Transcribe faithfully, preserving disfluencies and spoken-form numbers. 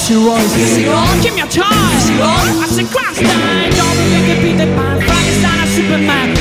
she was. Yes, she was. Give me a chance. Yes, she was. I said, Christ, I don't think I beat the pan. Frankenstein or Superman.